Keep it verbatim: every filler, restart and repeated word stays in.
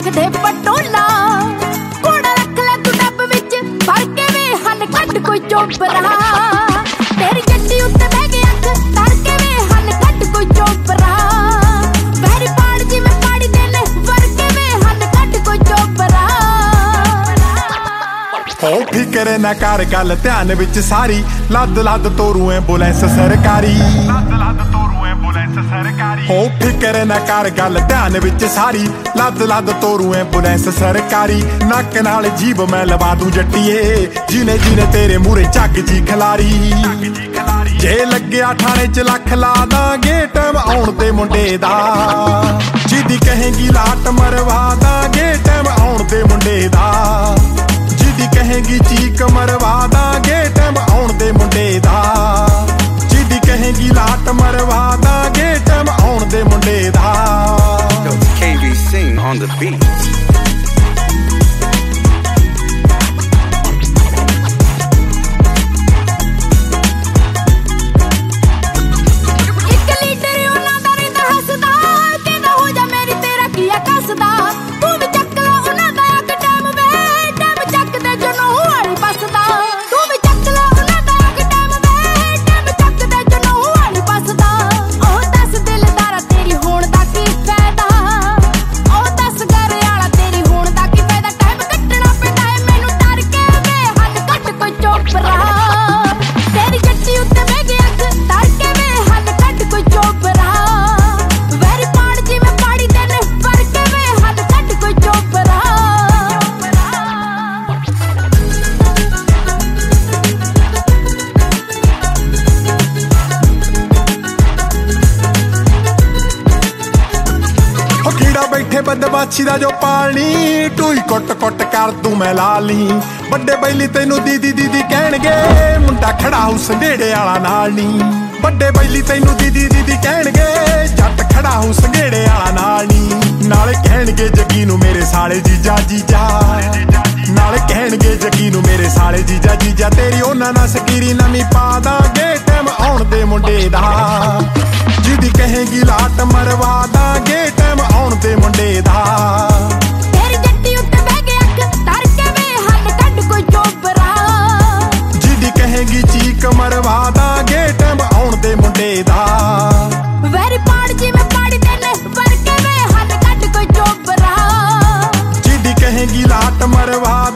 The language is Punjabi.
ਰੱਖਦੇ ਪਟੋਲਾ ਕੋੜਾ ਰੱਖ ਲੈ ਤੂੰ ਡੱਬ ਵਿੱਚ ਭਰ ਕੇ ਵੇ ਹਨ ਕੱਢ ਕੋਈ ਚੋਪਰਾ ਤੇਰੀ ਜੱਟੀ ਉੱਤੇ ਬਹਿ ਕੇ ਅੱਖ ਧਰ ਕੇ ਵੇ ਹਨ ਕੱਢ ਕੋਈ ਚੋਪਰਾ ਵੈਰੀ ਪਾੜ ਜਿਵੇਂ ਪਾੜੀ ਦੇ ਨੇ ਵਰ ਕੇ ਵੇ ਹਨ ਕੱਢ ਕੋਈ ਚੋਪਰਾ ਹੋ ਫਿਕਰ ਨਾ ਕਰ ਗੱਲ ਧਿਆਨ ਵਿੱਚ ਸਾਰੀ ਲੱਦ ਲੱਦ ਤੋਰੂ ਐਂਬੂਲੈਂਸ ਸਰਕਾਰੀ ਲੱਦ ਲੱਦ ਤੋਰੂ ਐਂਬੂਲੈਂਸ ਸਰਕਾਰੀ ਹੋ ਫਿਕਰ ਨਾ ਕਰ ਗੱਲ ਧਿਆਨ ਵਿੱਚ ਸਾਰੀ ਲੱਦ ਲੱਦ ਤੋਰੂ ਐਂਬੂਲੈਂਸ ਸਰਕਾਰੀ ਨੱਕ ਨਾਲ ਜੀਭ ਮੈਂ ਲਵਾ ਦੂੰ ਜੱਟੀਏ ਜਿਨੇ ਜਿਨੇ ਤੇਰੇ ਮੂਰੇ ਝੱਗ ਜੀ ਖਿਲਾਰੀ ਜੇ ਲੱਗਿਆ ਥਾਣੇ ਚ ਲੱਖ ਲਾ ਦਾਂਗੇ ਟਾਈਮ ਆਉਣ ਤੇ ਮੁੰਡੇ ਦਾ ਜਿੱਦੀ ਕਹੇਗੀ ਲਾਟ ਮਰਵਾ ਦਾਂਗੇ ਟਾਈਮ ਆਉਣ ਤੇ ਮੁੰਡੇ ਦਾ ਜਿੱਦੀ ਕਹੇਗੀ ਚੀਕ ਮਰਵਾ ਦਾਂਗੇ ਟਾਈਮ ਆਉਣ ਦੇ ਮੁੰਡੇ ਦਾ ਜਿੱਦੀ ਕਹੇਗੀ ਲਾਟ ਮਰਵਾ ਦਾਂਗੇ ਟਾਈਮ ਆਉਣ ਦੇ ਮੁੰਡੇ ਦਾ K V Singh on the beat. ਬੈਠੇ ਬਦਮਾਸ਼ੀ ਦਾ ਜੋ ਪਾਲਣੀ ਟੂਈ ਕੁੱਟ ਕੁੱਟ ਕਰ ਦੂੰ ਮੈਂ ਲਾਲੀ ਵੱਡੇ ਬੈਲੀ ਤੈਨੂੰ ਦੀਦੀ ਦੀਦੀ ਕਹਿਣਗੇ ਮੁੰਡਾ ਖੜਾ ਹੋ ਸੰਘੇੜੇ ਵਾਲਾ ਨਾਲ ਨੀ ਵੱਡੇ ਬੈਲੀ ਤੈਨੂੰ ਦੀਦੀ ਦੀਦੀ ਕਹਿਣਗੇ ਜੱਟ ਖੜਾ ਹੋ ਸੰਘੇੜੇ ਵਾਲਾ ਨਾਲ ਨੀ ਨਾਲੇ ਕਹਿਣਗੇ ਜੱਗੀ ਨੂੰ ਮੇਰੇ ਸਾਲੇ ਜੀਜਾ ਜੀਜਾ ਨਾਲੇ ਕਹਿਣਗੇ ਜੱਗੀ ਨੂੰ ਮੇਰੇ ਸਾਲੇ ਜੀਜਾ ਜੀਜਾ ਤੇਰੀ ਉਹਨਾਂ ਨਾਲ ਸਕੀਰੀ ਨਵੀਂ ਪਾ ਦਾਂਗੇ ਟਾਈਮ ਆਉਣ ਦੇ ਮੁੰਡੇ ਦਾ ਜਿੱਦੀ ਕਹੇਗੀ ਲਾਟ ਮਰਵਾ ਦਾਂਗੇ ਟਾਈਮ ਆਉਣ ਦੇ ਮੁੰਡੇ ਦਾ ਤੇਰੀ ਜੱਟੀ ਉੱਤੇ ਬਹਿ ਕੇ ਅੱਖ ਧਰ ਕੇ ਵੇ ਹਨ ਕੱਢ ਕੋਈ ਚੋਪਰਾ ਜਿੱਦੀ ਕਹੇਗੀ ਚੀਕ ਮਰਵਾ ਦਾਂਗੇ ਟਾਈਮ ਆਉਣ ਦੇ ਮੁੰਡੇ ਦਾ ਵੈਰੀ ਪਾੜ ਜਿਵੇਂ ਪਾੜੀ ਦੇ ਨੇ ਵਰ ਕੇ ਵੇ ਹਨ ਕੱਢ ਕੋਈ ਚੋਪਰਾ ਜਿੱਦੀ ਕਹੇਗੀ ਲਾਟ ਮਰਵਾ